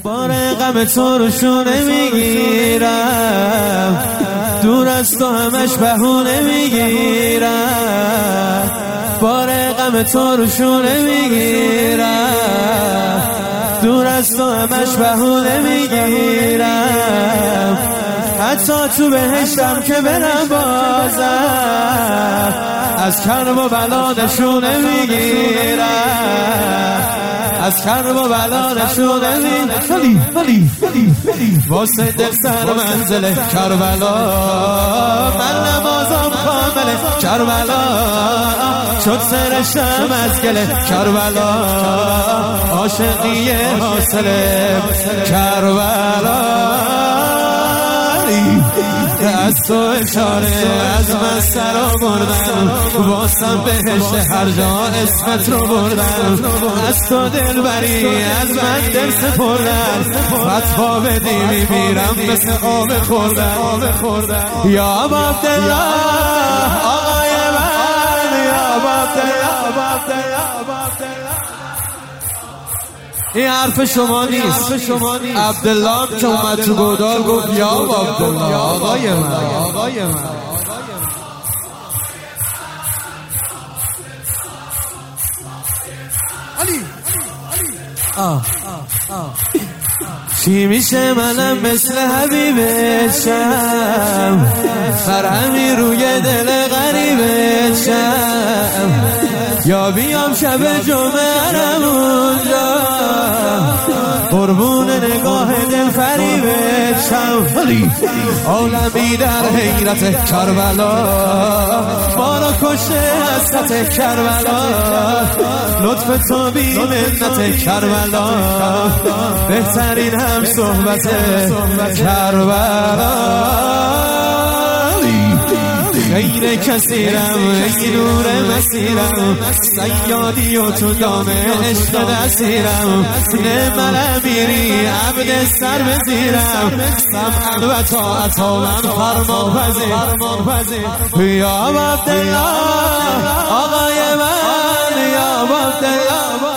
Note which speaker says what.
Speaker 1: بار غم تو رو شونه میگیرم، دور از تو همش بهونه میگیرم. بار غم تو رو شونه میگیرم، دور از تو همش بهونه میگیرم. حتی تو بهشتم که برم بازم، از کرب و بلا نشونه میگیرم، از کرب و بلا نشونه میگیرم. واسه دل سر منزل کربلا، من نمازم کامل کربلا، شد سرشم از گل کربلا، عاشقی حاصل کربلا. از تو اشاره از من سر بردم، واسم بهشت هر جا اسمت رو بردم. از تو دل بری از من دل سپردم، فتوا بدی میمیرم مثل آب خوردم. یا عبدالله آقای من، یا عبدالله. این حرف شما نیست، عبدالله که اومد تو گودال گفت یا عبدالله آقای من. چی میشه منم مثل حبیبشم، فرهمی روی دل غریبشم، یا بیام شب جمعه اونجا قربون نگاه دل فریبشم. عالمی در حیرت کربلا، ما را کشته حسرت کربلا، لطف تو بی منت کربلا، بهترین هم صحبت کربلا. غیر کسیرم ای نور مسیرم، سیادی و تو دام عشق دستیرم، نعم الامیری عبد سر بزیرم، سمعا و طاعتا من فرمان پذیر. یا عبدالله آقای من، یا عبدالله.